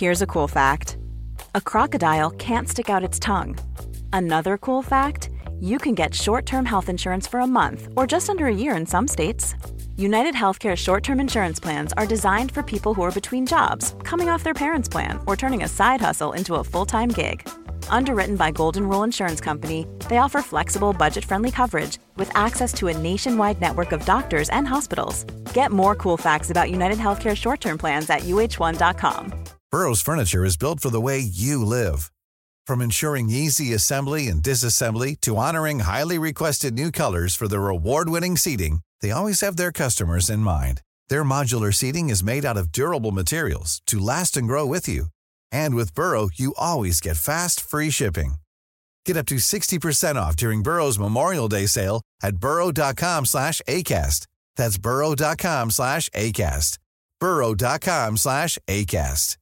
Here's a cool fact. A crocodile can't stick out its tongue. Another cool fact, you can get short-term health insurance for a month or just under a year in some states. United Healthcare short-term insurance plans are designed for people who are between jobs, coming off their parents' plan, or turning a side hustle into a full-time gig. Underwritten by Golden Rule Insurance Company, they offer flexible, budget-friendly coverage with access to a nationwide network of doctors and hospitals. Get more cool facts about United Healthcare short-term plans at uh1.com. Burrow's furniture is built for the way you live. From ensuring easy assembly and disassembly to honoring highly requested new colors for their award-winning seating, they always have their customers in mind. Their modular seating is made out of durable materials to last and grow with you. And with Burrow, you always get fast, free shipping. Get up to 60% off during Burrow's Memorial Day sale at burrow.com/ACAST. That's burrow.com/ACAST. burrow.com/ACAST.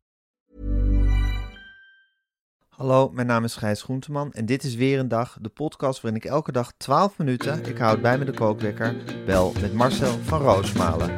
Hallo, mijn naam is Gijs Groenteman en dit is weer een dag, de podcast waarin ik elke dag 12 minuten, ik houd bij me de kookwekker, bel met Marcel van Roosmalen.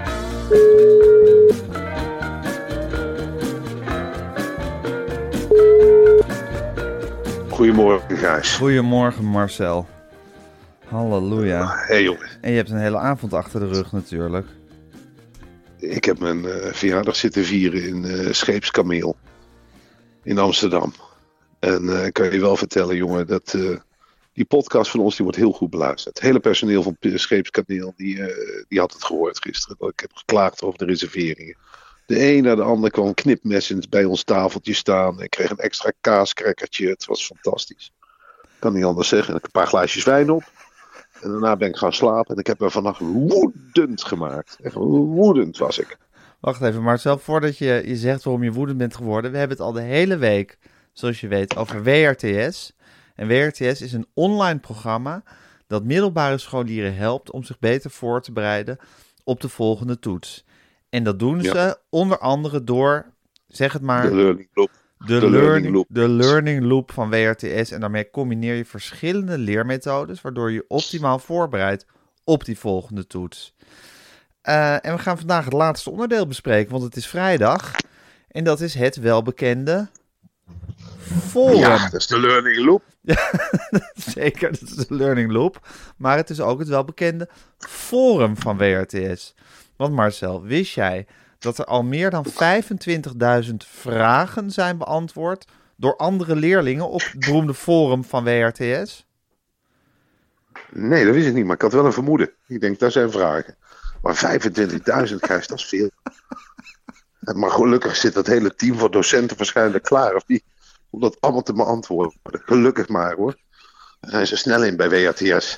Goedemorgen, Gijs. Goedemorgen, Marcel. Halleluja. Hey, jongen. En je hebt een hele avond achter de rug natuurlijk. Ik heb mijn verjaardag zitten vieren in Scheepskameel in Amsterdam. En ik kan je wel vertellen, jongen, dat die podcast van ons die wordt heel goed beluisterd. Het hele personeel van Scheepskameel die had het gehoord gisteren. Ik heb geklaagd over de reserveringen. De een na de ander kwam knipmessend bij ons tafeltje staan. Ik kreeg een extra kaaskrekkertje. Het was fantastisch. Kan niet anders zeggen. Ik heb een paar glaasjes wijn op. En daarna ben ik gaan slapen. En ik heb me vannacht woedend gemaakt. Echt woedend was ik. Wacht even, Marcel, voordat je zegt waarom je woedend bent geworden. We hebben het al de hele week, zoals je weet, over WRTS. En WRTS is een online programma dat middelbare scholieren helpt om zich beter voor te bereiden op de volgende toets. En dat doen ze onder andere door, zeg het maar, de learning loop. De learning loop van WRTS. En daarmee combineer je verschillende leermethodes, waardoor je optimaal voorbereidt op die volgende toets. En we gaan vandaag het laatste onderdeel bespreken, want het is vrijdag. En dat is het welbekende forum. Ja, dat is de learning loop. Ja, zeker, dat is de learning loop. Maar het is ook het welbekende forum van WRTS. Want Marcel, wist jij dat er al meer dan 25.000 vragen zijn beantwoord door andere leerlingen op het beroemde forum van WRTS? Nee, dat wist ik niet, maar ik had wel een vermoeden. Ik denk, daar zijn vragen. Maar 25.000, Gijs, dat is veel. Maar gelukkig zit dat hele team van docenten waarschijnlijk klaar, of niet? Om dat allemaal te beantwoorden. Gelukkig maar, hoor. Daar zijn ze snel in bij WRTS.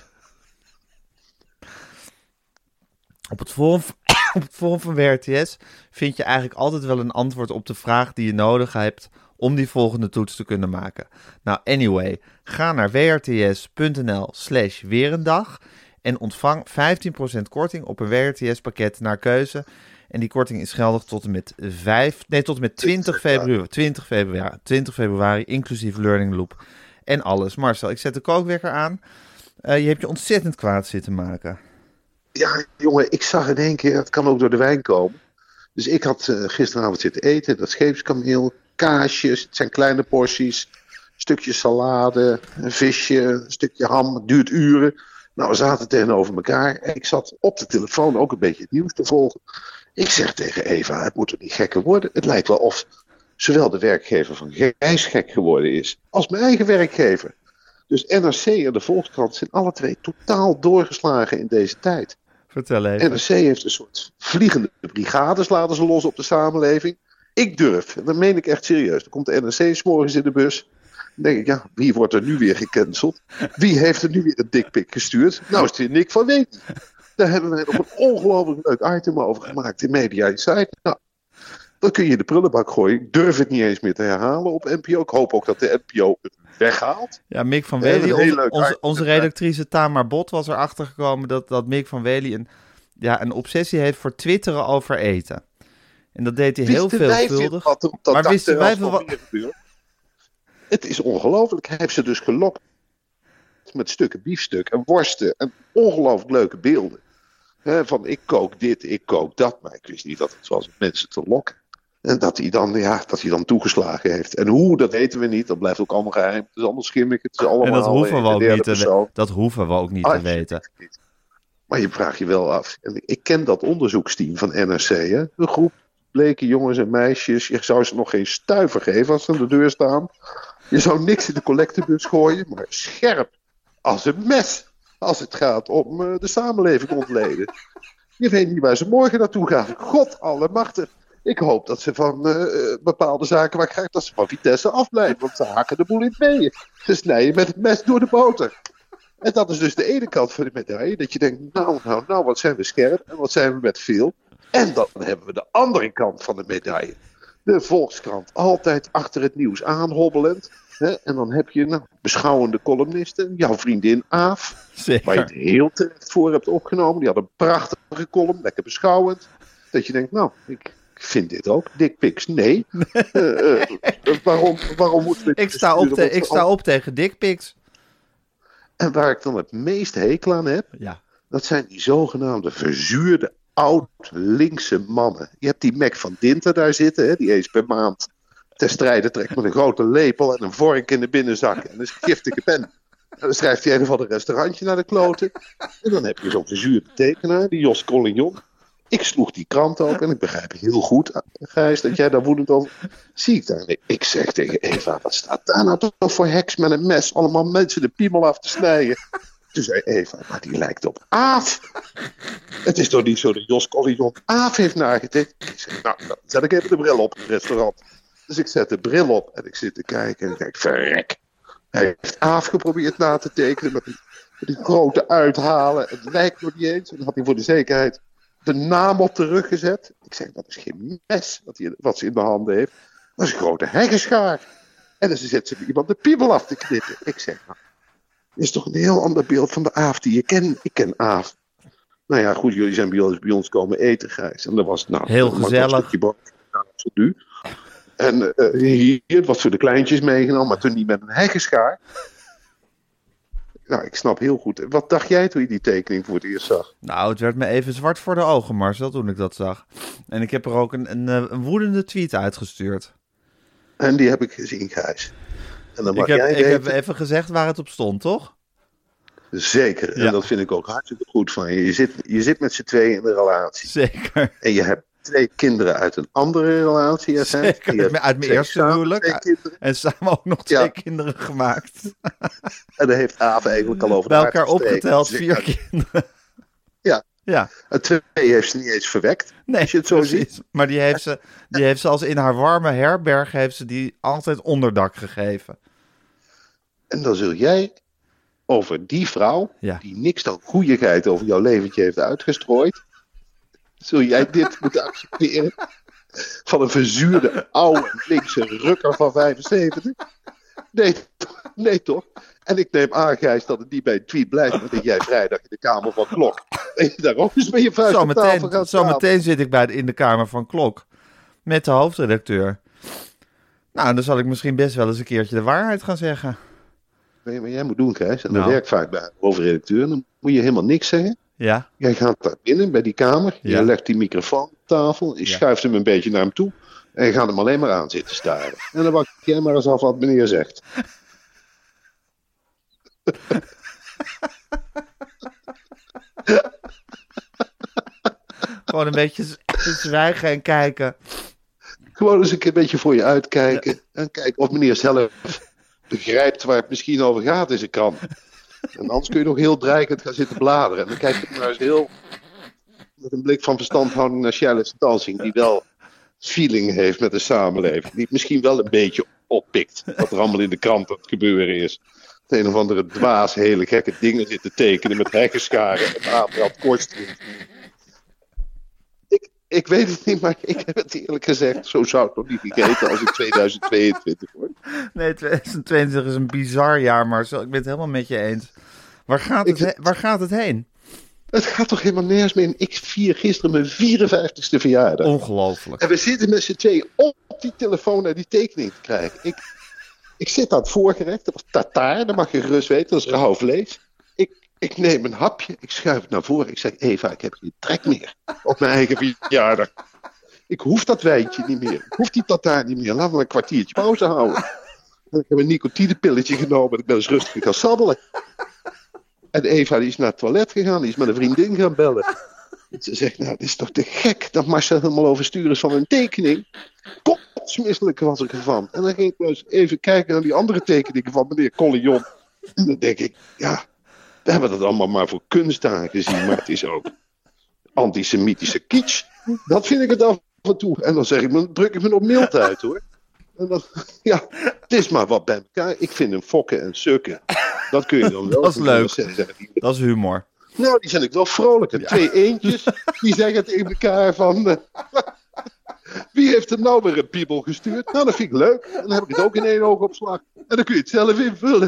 Op het forum van WRTS vind je eigenlijk altijd wel een antwoord op de vraag die je nodig hebt om die volgende toets te kunnen maken. Nou, anyway, ga naar wrts.nl/weerendag en ontvang 15% korting op een WRTS-pakket naar keuze. En die korting is geldig tot en met 20 februari, inclusief Learning Loop en alles. Marcel, ik zet de kookwekker aan. Je hebt je ontzettend kwaad zitten maken. Ja, jongen, ik zag in één keer, het kan ook door de wijn komen. Dus ik had gisteravond zitten eten, dat scheepskameel, kaasjes, het zijn kleine porties, een stukje salade, een visje, een stukje ham, het duurt uren. Nou, we zaten tegenover elkaar en ik zat op de telefoon ook een beetje het nieuws te volgen. Ik zeg tegen Eva, het moet er niet gekker worden. Het lijkt wel of zowel de werkgever van Gijs gek geworden is, als mijn eigen werkgever. Dus NRC en de Volkskrant zijn alle twee totaal doorgeslagen in deze tijd. Vertel even. NRC heeft een soort vliegende brigades laten ze los op de samenleving. Ik durf, en dat meen ik echt serieus. Dan komt de NRC 's morgens in de bus. Dan denk ik, ja, wie wordt er nu weer gecanceld? Wie heeft er nu weer een dikpik gestuurd? Nou is het weer Nick van Wely. Daar hebben wij nog een ongelooflijk leuk item over gemaakt in Media Insight. Nou, dan kun je in de prullenbak gooien. Ik durf het niet eens meer te herhalen op NPO. Ik hoop ook dat de NPO het weghaalt. Ja, Mick van Wely, onze redactrice Tamar Bot was erachter gekomen dat Mick van Wely een obsessie heeft voor twitteren over eten. En dat deed hij heel veelvuldig. Maar wisten wij veel wat? Het is ongelooflijk. Hij heeft ze dus gelokt met stukken biefstuk en worsten en ongelooflijk leuke beelden. Van ik kook dit, ik kook dat. Maar ik wist niet dat het was om mensen te lokken. En dat hij dan toegeslagen heeft. En hoe, dat weten we niet. Dat blijft ook allemaal geheim. Het is allemaal schimmig. Het is allemaal En dat hoeven we ook niet te persoon. Dat hoeven we ook niet te weten. Maar je vraagt je wel af. En ik ken dat onderzoeksteam van NRC. Hè? Een groep bleke jongens en meisjes. Je zou ze nog geen stuiver geven als ze aan de deur staan. Je zou niks in de collectebus gooien. Maar scherp als een mes. Als het gaat om de samenleving ontleden. Je weet niet waar ze morgen naartoe gaan. God allemachtig. Ik hoop dat ze van bepaalde zaken waar ik graag dat ze van Vitesse afblijven. Want ze hakken de boel in tweeën. Ze snijden met het mes door de boter. En dat is dus de ene kant van de medaille. Dat je denkt, nou, wat zijn we scherp en wat zijn we met veel. En dan hebben we de andere kant van de medaille. De Volkskrant, altijd achter het nieuws aanhobbelend. Hè? En dan heb je beschouwende columnisten. Jouw vriendin Aaf, Zeker. waar je het heel terecht voor hebt opgenomen. Die had een prachtige column, lekker beschouwend. Dat je denkt, ik vind dit ook. Dickpics, nee. Waarom moeten we... Ik sta op tegen dickpics. En waar ik dan het meest hekel aan heb, dat zijn die zogenaamde verzuurde oud-linkse mannen. Je hebt die Mac van Dinter daar zitten, hè, die eens per maand ter strijde trekt met een grote lepel en een vork in de binnenzak en een giftige pen. En dan schrijft hij een of ander restaurantje naar de kloten. En dan heb je zo'n verzuurde tekenaar, die Jos Collignon. Ik sloeg die krant open en ik begrijp heel goed, Gijs, dat jij daar woedend over... Zie ik daar? Nee, ik zeg tegen Eva, wat staat daar nou toch voor heks met een mes? Allemaal mensen de piemel af te snijden. Toen zei Eva, maar die lijkt op Aaf. Het is toch niet zo dat Jos Collignon Aaf heeft nagetekend? Ik zeg, dan zet ik even de bril op in het restaurant. Dus ik zet de bril op en ik zit te kijken en ik denk, verrek. Hij heeft Aaf geprobeerd na te tekenen met die grote uithalen. Het lijkt nog niet eens. En dan had hij voor de zekerheid de naam op de rug gezet. Ik zeg, dat is geen mes wat ze in de handen heeft. Dat is een grote heggenschaar. En dan zit ze iemand de piemel af te knippen. Ik zeg, dit is toch een heel ander beeld van de Aaf die je kent. Ik ken Aaf. Nou ja, goed, jullie zijn bij ons komen eten, Gijs. En dat was heel gezellig. Nu. En hier was voor de kleintjes meegenomen, maar toen niet met een heggenschaar. Nou, ik snap heel goed. Wat dacht jij toen je die tekening voor het eerst zag? Nou, het werd me even zwart voor de ogen, Marcel, toen ik dat zag. En ik heb er ook een woedende tweet uitgestuurd. En die heb ik gezien, Gijs. En dan ik heb even gezegd waar het op stond, toch? Zeker. En dat vind ik ook hartstikke goed van je. Je zit met z'n tweeën in een relatie. Zeker. En je hebt 2 kinderen uit een andere relatie. Zeker, uit mijn eerste huwelijk. En samen ook nog 2 kinderen gemaakt. En daar heeft Aaf eigenlijk al over bij elkaar opgeteld 4 kinderen. Ja. En 2 heeft ze niet eens verwekt. Nee, als je het zo ziet. Maar die heeft ze als in haar warme herberg heeft ze die altijd onderdak gegeven. En dan zul jij over die vrouw, die niks dan goeieheid over jouw leventje heeft uitgestrooid, zul jij dit moeten accepteren? Van een verzuurde, oude, linkse rukker van 75? Nee toch? En ik neem aan, Gijs, dat het niet bij een tweet blijft, maar dat jij vrijdag in de Kamer van Klok en je daar ook eens met je vuist op tafel gaat staan. Zometeen zit ik in de Kamer van Klok met de hoofdredacteur. Nou, dan zal ik misschien best wel eens een keertje de waarheid gaan zeggen. Weet je wat jij moet doen, Gijs? En dat werkt vaak bij de hoofdredacteur. Dan moet je helemaal niks zeggen. Ja. Jij gaat daar binnen bij die kamer. Je legt die microfoon op tafel. Je schuift hem een beetje naar hem toe. En je gaat hem alleen maar aan zitten staren. En dan wacht jij maar eens af wat meneer zegt. Gewoon een beetje zwijgen en kijken. Gewoon eens een beetje voor je uitkijken. Ja. En kijken of meneer zelf begrijpt waar het misschien over gaat in zijn krant. En anders kun je nog heel dreigend gaan zitten bladeren. En dan kijk je maar eens heel met een blik van verstandhouding naar Charlotte Stansing, die wel feeling heeft met de samenleving. Die het misschien wel een beetje oppikt. Wat er allemaal in de krant aan het gebeuren is. Het een of andere dwaas hele gekke dingen zit te tekenen met heggenscharen en Abraham Kortstreet. Ik weet het niet, maar ik heb het eerlijk gezegd, zo zou het nog niet gegeten als in 2022 hoor. Nee, 2022 is een bizar jaar, Marcel. Ik ben het helemaal met je eens. Waar gaat het heen? Het gaat toch helemaal nergens meer. Ik vier gisteren mijn 54ste verjaardag. Ongelooflijk. En we zitten met z'n tweeën op die telefoon naar die tekening te krijgen. Ik zit aan het voorgerecht, dat was tartaar, dat mag je gerust weten, dat is rauw vlees. Ik neem een hapje, ik schuif het naar voren. Ik zeg, Eva, ik heb geen trek meer op mijn eigen verjaardag. Ik hoef dat wijntje niet meer. Ik hoef die tartaar niet meer. Laten we een kwartiertje pauze houden. En ik heb een nicotinepilletje genomen en ik ben eens rustig gaan saddelen. En Eva die is naar het toilet gegaan, die is met een vriendin gaan bellen. En ze zegt, nou, dit is toch te gek dat Marcel helemaal overstuur is van een tekening. Kotsmisselijk was ik ervan. En dan ging ik dus even kijken naar die andere tekeningen van meneer Collignon. En dan denk ik, ja, we hebben dat allemaal maar voor kunst aangezien, maar het is ook antisemitische kitsch. Dat vind ik het af en toe. En dan zeg ik, dan druk ik me nog mild uit, hoor. En dan, ja, het is maar wat bij elkaar. Ik vind hem fokken en sukken. Dat kun je dan wel. Dat is leuk. Dat is humor. Nou, die zijn ik wel vrolijk. En 2 eendjes, die zeggen tegen elkaar van... wie heeft er nou weer een piebel gestuurd? Nou, dat vind ik leuk. En dan heb ik het ook in 1 oogopslag. En dan kun je het zelf invullen.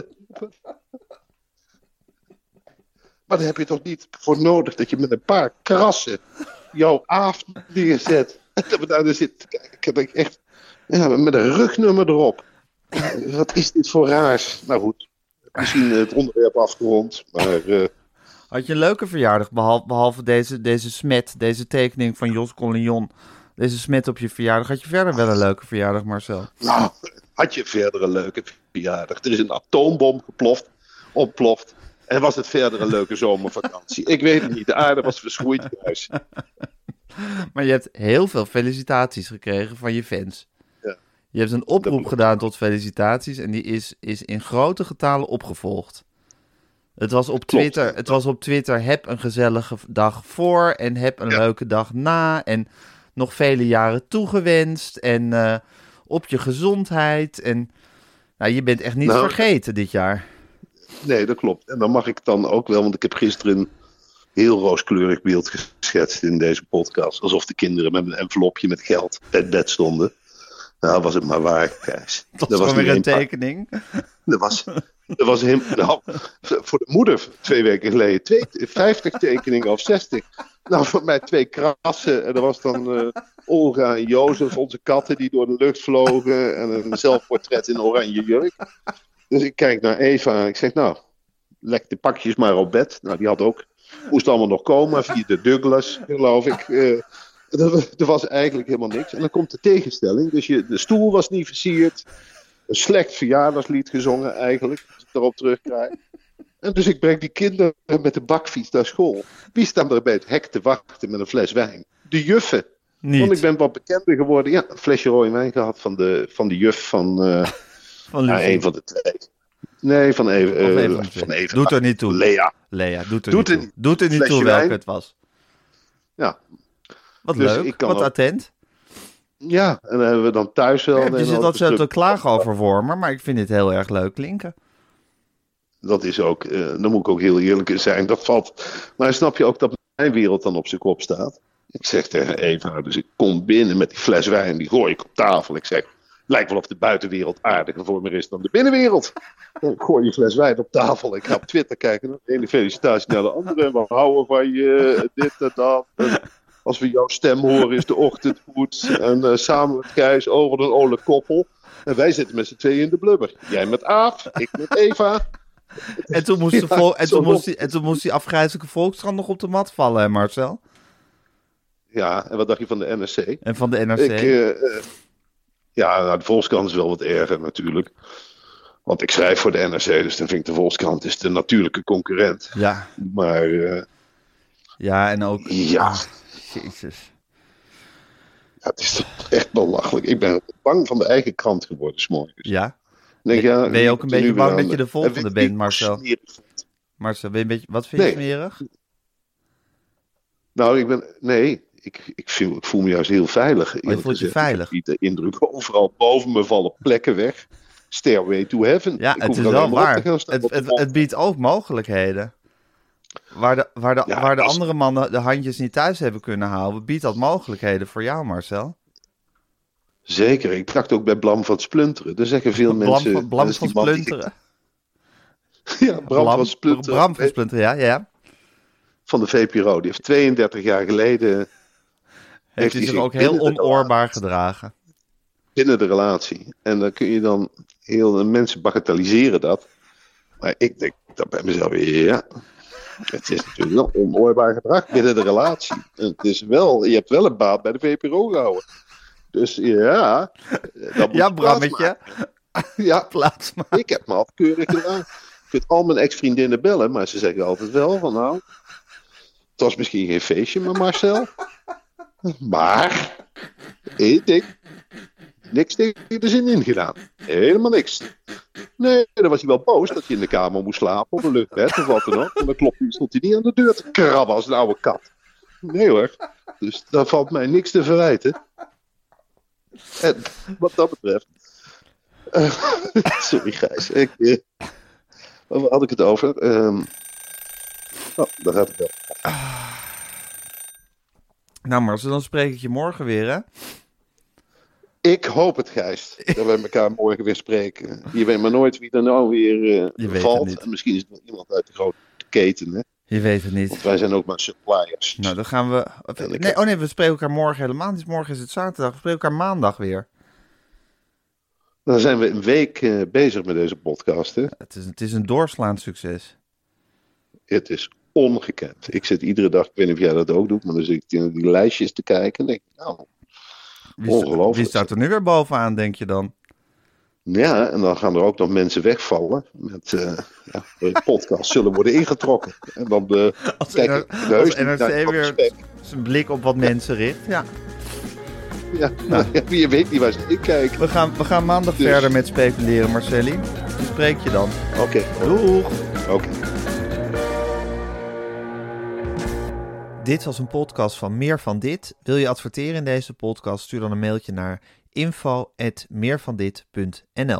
Maar daar heb je toch niet voor nodig dat je met een paar krassen jouw aaf neerzet. En dat we daar zitten te kijken. Dat ik echt, ja, met een rugnummer erop. Wat is dit voor raars? Nou goed, misschien het onderwerp afgerond. Maar Had je een leuke verjaardag, behalve deze smet, deze tekening van Jos Collignon, deze smet op je verjaardag? Had je verder wel een leuke verjaardag, Marcel? nou, had je verder een leuke verjaardag? Er is een atoombom ontploft. En was het verder een leuke zomervakantie? Ik weet het niet. De aarde was verschroeid thuis. Maar je hebt heel veel felicitaties gekregen van je fans. Ja. Je hebt een oproep gedaan tot felicitaties en die is in grote getalen opgevolgd. Het was op Twitter, heb een gezellige dag voor en heb een leuke dag na en nog vele jaren toegewenst en op je gezondheid. En nou, je bent echt niet vergeten dit jaar. Nee, dat klopt. En dan mag ik dan ook wel, want ik heb gisteren een heel rooskleurig beeld geschetst in deze podcast. Alsof de kinderen met een envelopje met geld bij het bed stonden. Nou, was het maar waar, Gijs. Dat was weer een tekening. Er was nou, voor de moeder 2 weken geleden 50 tekeningen of 60. Nou, voor mij 2 krassen. En er was dan Olga en Jozef, onze katten, die door de lucht vlogen. En een zelfportret in oranje jurk. Dus ik kijk naar Eva en ik zeg, nou, leg de pakjes maar op bed. Nou, die moest allemaal nog komen via de Douglas, geloof ik. Er was eigenlijk helemaal niks. En dan komt de tegenstelling. Dus de stoel was niet versierd. Een slecht verjaardagslied gezongen eigenlijk, als ik daarop terugkrijg. En dus ik breng die kinderen met de bakfiets naar school. Wie staan er bij het hek te wachten met een fles wijn? De juffen. Niet. Want ik ben wat bekender geworden. Ja, een flesje rode wijn gehad van de juf van een van de 2. Nee, van Eva. Doet er niet toe. Lea, doet er niet toe welke het was. Ja. Wat Dus leuk, wat attent. Ja, en dan hebben we dan thuis wel... Ja, je zit dat zo te klagen over Wormer, maar ik vind dit heel erg leuk klinken. Dat is ook, dan moet ik ook heel eerlijk in zijn, dat valt... Maar snap je ook dat mijn wereld dan op zijn kop staat? Ik zeg tegen Eva, dus ik kom binnen met die fles wijn, die gooi ik op tafel. Ik zeg, lijkt wel of de buitenwereld aardiger voor me is dan de binnenwereld. Dan gooi je fles wijn op tafel. Ik ga op Twitter kijken, de ene felicitatie naar de andere. We houden van je, dit en dat. Als we jouw stem horen is de ochtend goed. En samen met Gijs, over een olle koppel. En wij zitten met z'n tweeën in de blubber. Jij met Aaf, ik met Eva. En toen moest die afgrijzelijke Volkskrant nog op de mat vallen, hè Marcel? Ja, en wat dacht je van de NRC? En van de NRC? De Volkskrant is wel wat erger natuurlijk. Want ik schrijf voor de NRC, dus dan vind ik de Volkskrant is de natuurlijke concurrent. Ja. Maar... ja, en ook... Ja. Jezus. Ja, het is echt belachelijk. Ik ben bang van de eigen krant geworden, 's morgens. Ja? Ben je ook een beetje bang dat je de volgende bent, Marcel? Marcel, ben je een beetje... Wat vind je smerig? Nou, ik voel me juist heel veilig. Je voelt je veilig? Ik heb niet de indruk, overal boven me vallen plekken weg. Stairway to heaven. Ja, het is wel waar. Het biedt ook mogelijkheden. Waar de andere mannen de handjes niet thuis hebben kunnen houden, biedt dat mogelijkheden voor jou, Marcel? Zeker. Ik dacht ook bij Blam van Splunteren. Daar zeggen veel mensen... Blam van Splunteren? Ja, Bram van Splunteren. Bram van Splunteren, ja. Van de VPRO. Die heeft 32 jaar geleden... Heeft hij zich ook heel onoorbaar gedragen. Binnen de relatie. En dan kun je mensen bagatelliseren dat. Maar ik denk dat bij mezelf, ja... Het is natuurlijk een onoorbaar gedrag binnen de relatie. Het is wel, je hebt wel een baan bij de VPRO gehouden. Dus ja, dat moet Ja, je Brammetje. Ja, Plaats maar. ik heb me altijd keurig gedaan. Ik vind al mijn ex-vriendinnen bellen, maar ze zeggen altijd wel van nou, het was misschien geen feestje met Marcel. Maar, één ding, niks tegen de zin in gedaan. Helemaal niks. Nee, dan was hij wel boos dat hij in de kamer moest slapen op een luchtbed of wat dan ook. En dan stond hij niet aan de deur te krabben als een oude kat. Nee hoor, dus daar valt mij niks te verwijten. En wat dat betreft... sorry Gijs, waar had ik het over? Daar gaat het wel. Nou Marcel, dan spreek ik je morgen weer, hè? Ik hoop het, Gijs, dat we elkaar morgen weer spreken. Je weet maar nooit wie er nou weer valt. En misschien is het wel iemand uit de grote keten, hè? Je weet het niet. Want wij zijn ook maar suppliers. Nou, dan gaan we... Nee, we spreken elkaar morgen helemaal niet. Morgen is het zaterdag. We spreken elkaar maandag weer. Dan zijn we een week bezig met deze podcast, hè? Het is een doorslaand succes. Het is ongekend. Ik zit iedere dag, ik weet niet of jij dat ook doet, maar dan zit ik in die lijstjes te kijken en denk ik, nou, ongelooflijk. Wie staat er nu weer bovenaan, denk je dan? Ja, en dan gaan er ook nog mensen wegvallen met de podcast zullen worden ingetrokken. En dan Als NRC weer zijn blik op wat mensen richt. Ja. Ja, nou. Je weet niet waar ze in kijken. We gaan maandag verder met speculeren, Marcelli. Die spreek je dan. Oké. Doeg. Oké. Dit was een podcast van Meer van Dit. Wil je adverteren in deze podcast? Stuur dan een mailtje naar info@meervandit.nl.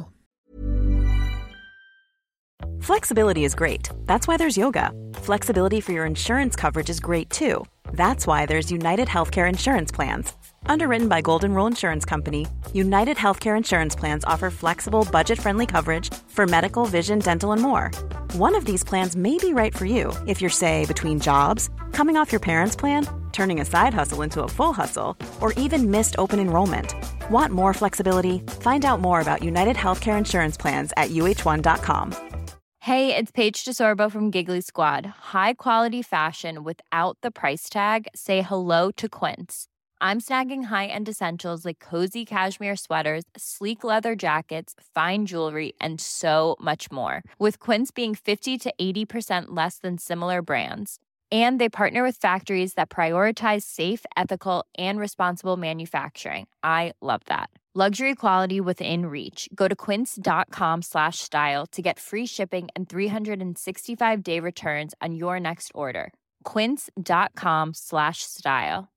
Flexibility is great. That's why there's yoga. Flexibility for your insurance coverage is great too. That's why there's United Healthcare Insurance Plans. Underwritten by Golden Rule Insurance Company, United Healthcare Insurance Plans offer flexible, budget-friendly coverage for medical, vision, dental, and more. One of these plans may be right for you if you're, say, between jobs, coming off your parents' plan, turning a side hustle into a full hustle, or even missed open enrollment. Want more flexibility? Find out more about United Healthcare Insurance Plans at uh1.com. Hey, it's Paige DeSorbo from Giggly Squad. High quality fashion without the price tag. Say hello to Quince. I'm snagging high-end essentials like cozy cashmere sweaters, sleek leather jackets, fine jewelry, and so much more. With Quince being 50 to 80% less than similar brands. And they partner with factories that prioritize safe, ethical, and responsible manufacturing. I love that. Luxury quality within reach. Go to quince.com/style to get free shipping and 365-day returns on your next order. Quince.com/style.